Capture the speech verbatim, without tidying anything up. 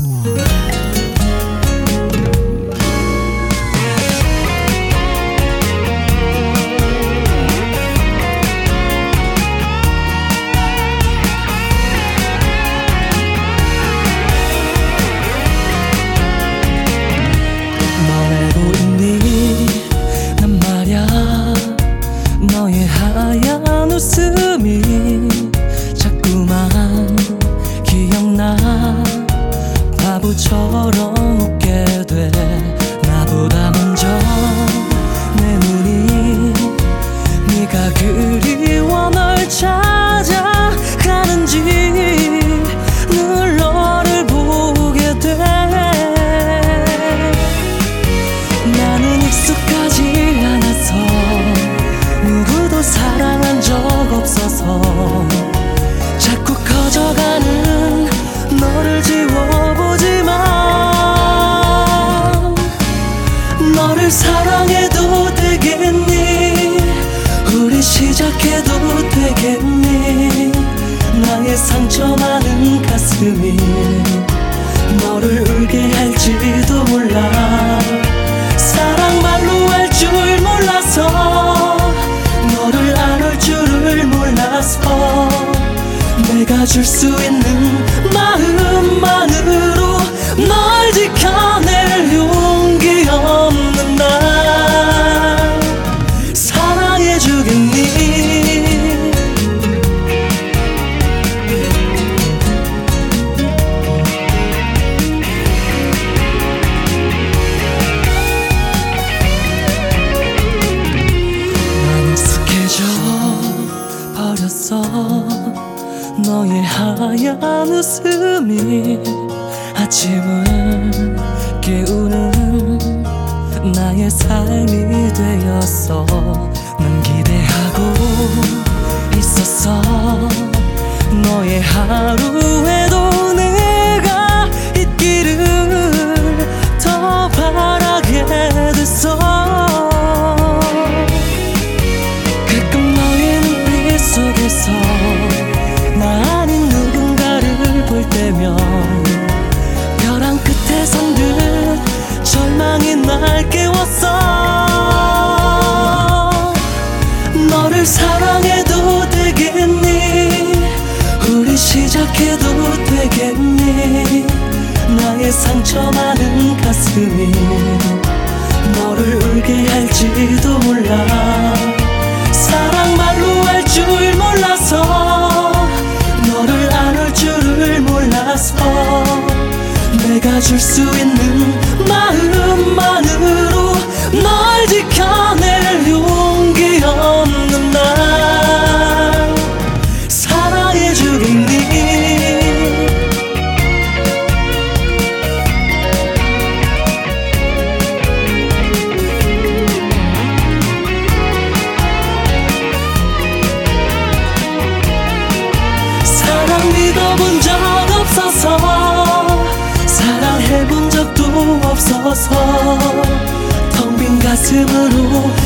너의 하얀 웃음이 자꾸만 기억나. 바보처럼 웃게 돼. 나보다 먼저 내 눈이 네가 그리워 널 찾아가는지 늘 너를 보게 돼. 나는 익숙하지 않아서 누구도 사랑한 적 없어서 자꾸 커져가는 너를 지워보지만 너를 사랑해도 되겠니? 우리 시작해도 되겠니? 나의 상처 많은 가슴이 너를 울게 할지도 몰라. 사랑 말로 할 줄 몰라서 너를 안을 줄을 몰라서 내가 줄 수 있는 마음만으로 널 지켜낼 용기 없는 날 사랑해주겠니? 버렸어. 너의 하얀 웃음이 아침을 깨우는 나의 삶이 되었어. 난 기대하고 있었어. 너의 하루에도 내가 있기를 더 바라게 됐어. 속에서 나 아닌 누군가를 볼 때면 벼랑 끝에 선 듯 절망이 날 깨웠어. 너를 사랑해도 되겠니? 우리 시작해도 되겠니? 나의 상처 많은 가슴이 너를 울게 할지도 몰라. 사랑 말로 할 줄 몰라서 너를 안을 줄을 몰라서 내가 줄 수 있는 마음만으로 널 지켜낼 용기 없는 날 사랑해주겠니? 믿어본 적 없어서 사랑해본 적도 없어서 텅 빈 가슴으로